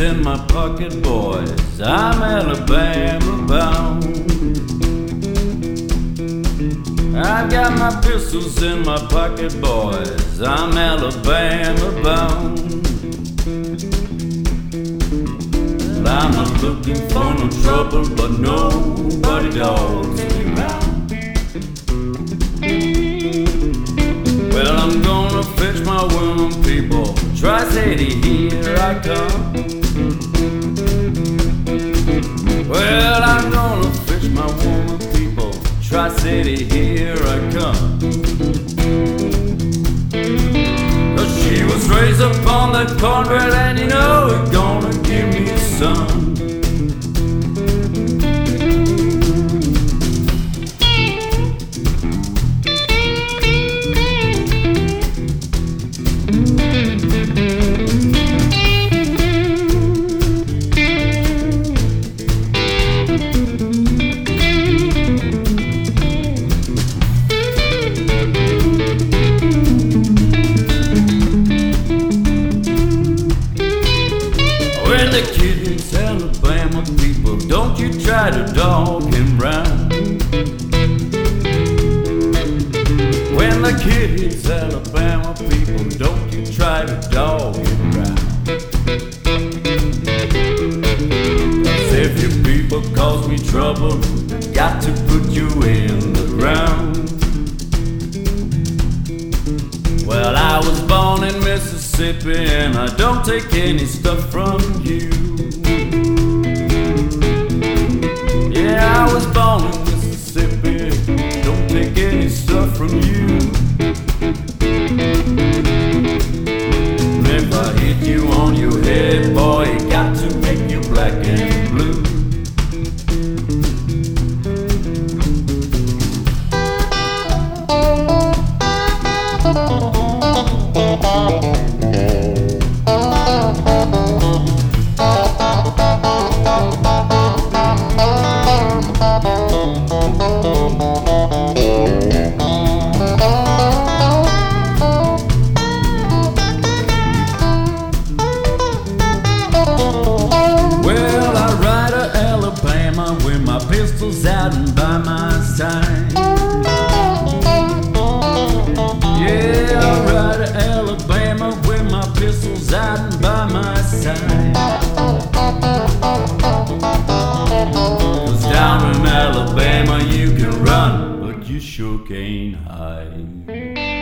in my pocket, boys. I'm Alabama bound. I've got my pistols in my pocket, boys. I'm Alabama bound. Well, I'm not looking for no trouble, but nobody dogs me round. Well, I'm gonna fetch my woman, people. Tri-City, here I come. Well, I'm gonna fetch my woman, people. Tri-City, here I come. 'Cause she was raised upon that cornbread, and you know it's gonna give me some. When the kid hits Alabama, people, don't you try to dog him round. When the kid hits Alabama, people, don't you try to dog him round. 'Cause if your people cause me trouble, got to put you in the ground. Well, I was born in Mississippi, and I don't take any stuff from you. Yeah, I was born in Mississippi, don't take any stuff from you. And if I hit you on your head, boy, it got to make you black and blue. Well, I ride to Alabama with my pistols out and by my side. Yeah, I ride to Alabama with my pistols out and by my side. 'Cause down in Alabama you can run, but you sure can't hide.